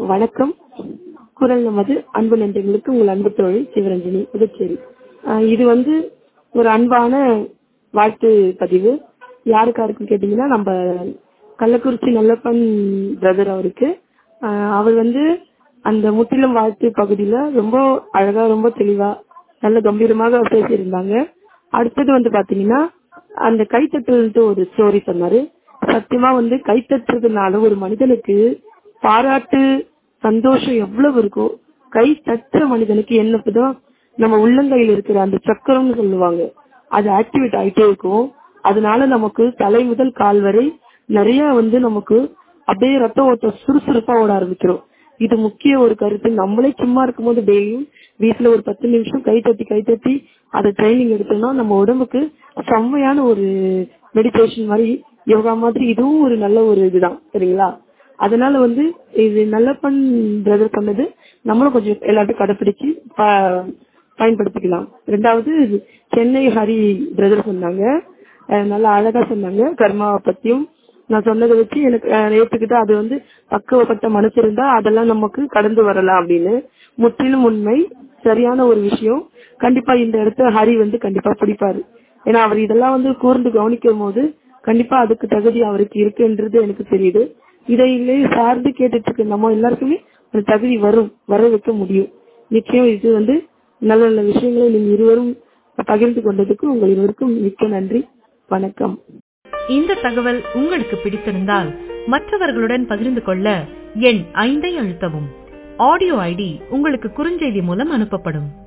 வணக்கம். குரல் நமது அன்பு நன்றிகளுக்கு உங்கள் அன்பு தோழி சிவரஞ்சனி புதுச்சேரி. இது ஒரு அன்பான வாழ்த்து பதிவு. யாருக்காருக்கும் கேட்டீங்கன்னா நம்ம கள்ளக்குறிச்சி நல்லப்பன் பிரதர் அவருக்கு. அவர் அந்த முற்றிலும் வாழ்த்து பகுதியில ரொம்ப அழகா ரொம்ப தெளிவா நல்ல கம்பீரமாக பேசியிருந்தாங்க. அடுத்தது பாத்தீங்கன்னா அந்த கைத்தட்டுன்ட்டு ஒரு ஸ்டோரி சொன்னாரு. சத்தியமா கைத்தட்டுறதுனால ஒரு மனிதனுக்கு பாராட்டு சந்தோஷம் எவ்வளவு இருக்கோ, கை தட்டுற மனிதனுக்கு என்னதான் நம்ம உள்ளங்கையில் இருக்கிற அந்த சக்கரம்னு சொல்லுவாங்க, அது ஆக்டிவேட் ஆயிட்டே இருக்கும். அதனால நமக்கு தலை முதல் கால் வரை நிறைய நமக்கு அப்படியே ரத்த ஓட்டம் சுறுசுறுப்பா ஓட ஆரம்பிக்கிறோம். இது முக்கிய ஒரு கருத்து. நம்மளே சும்மா இருக்கும்போது டெய்லியும் வீட்டுல ஒரு 10 நிமிஷம் கை தட்டி அதை ட்ரைனிங் எடுத்தோம்னா நம்ம உடம்புக்கு செம்மையான ஒரு மெடிடேஷன் மாதிரி, யோகா மாதிரி இதுவும் ஒரு நல்ல ஒரு இதுதான். சரிங்களா? அதனால இது நல்லப்பன் பிரதர் சொன்னது நம்மளும் கொஞ்சம் எல்லாத்தையும் கடைப்பிடிச்சு பயன்படுத்திக்கலாம். ரெண்டாவது சென்னை ஹரி பிரதர் சொன்னாங்க, நல்லா அழகா சொன்னாங்க. கர்மாவை பத்தியும் நான் சொன்னதை வச்சு எனக்கு ஏற்றுக்கிட்டு அது பக்குவப்பட்ட மனசு இருந்தா அதெல்லாம் நமக்கு கடந்து வரலாம் அப்படின்னு. முற்றிலும் உண்மை, சரியான ஒரு விஷயம். கண்டிப்பா இந்த இடத்த ஹரி கண்டிப்பா பிடிப்பாரு. ஏன்னா அவர் இதெல்லாம் கூர்ந்து கவனிக்கும் போது கண்டிப்பா அதுக்கு தகுதி அவருக்கு இருக்குன்றது எனக்கு தெரியுது. இதையிலே சார்ந்து கேட்டுட்டு இருக்க நம்ம எல்லாருக்குமே அந்த தகுதி வர வைக்க முடியும். நிச்சயம் இது நல்ல நல்ல விஷயங்களை நீங்க இருவரும் பகிர்ந்து கொண்டதுக்கு உங்கள் இருவருக்கும் மிக்க நன்றி. வணக்கம். இந்த தகவல் உங்களுக்கு பிடித்திருந்தால் மற்றவர்களுடன் பகிர்ந்து கொள்ள எண் 5 அழுத்தவும். ஆடியோ ஐடி உங்களுக்கு குறுஞ்செய்தி மூலம் அனுப்பப்படும்.